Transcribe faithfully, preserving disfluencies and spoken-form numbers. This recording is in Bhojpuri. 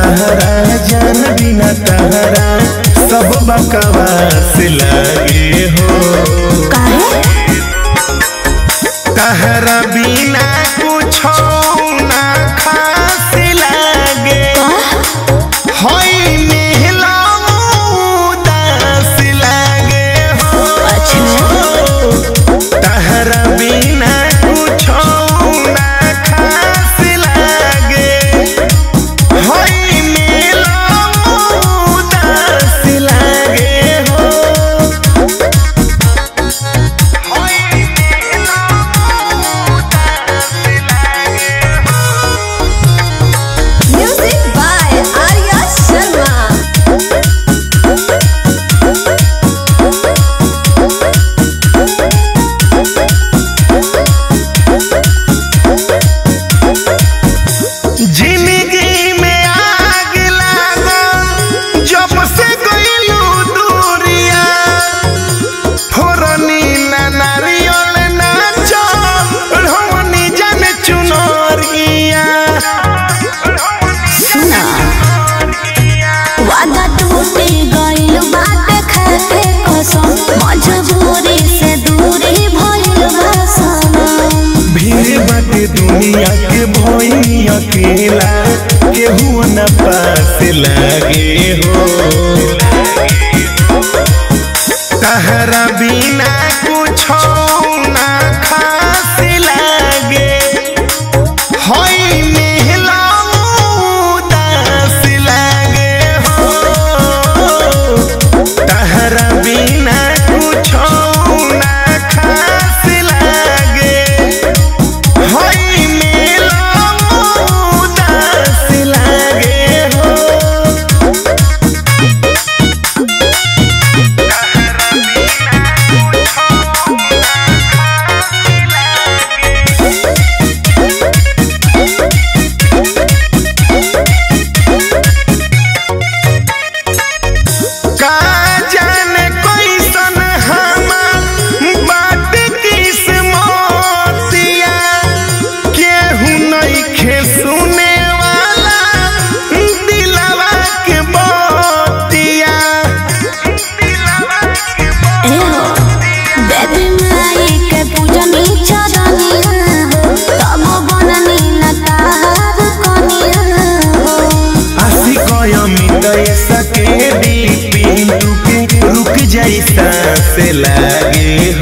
सहारा जान बिना तहरा सब बकवास लागे हो। तहरा बिना कुछ ना खास लागे होई मेला उदास लागे हो। तहरा बिना कुछ ना खास लागे होई मेला उदास लागे हो। Music by Arya Sharma. जिंदगी में आग लागल जब से गइलू दूरिया फोरनी ना नारियल ना चल होनी जान चुनरिया। सुना वादा टूटे गइल बाटे खाते कसम मजबूरी से दूरी भइल बा सनम। भीड़ बाटे दुनिया के भोई अकेला केहू न पास लागे हो। तहरा बिना कुछ ना खास लागे होई मेला उदास लागे हो। तहरा बिना कुछ ना खास लागे होई मेला उदास लागे हो। का जाने कैसन हमार बात किस्मतिया केहू नइखे सुने वाला दिलवा के बतिया। बेबी माई के पूजनी चरनिया हो तब बननी न तार कनिया हो। आशिक अमित सके दी पिंटू के रुक जैसा से लागे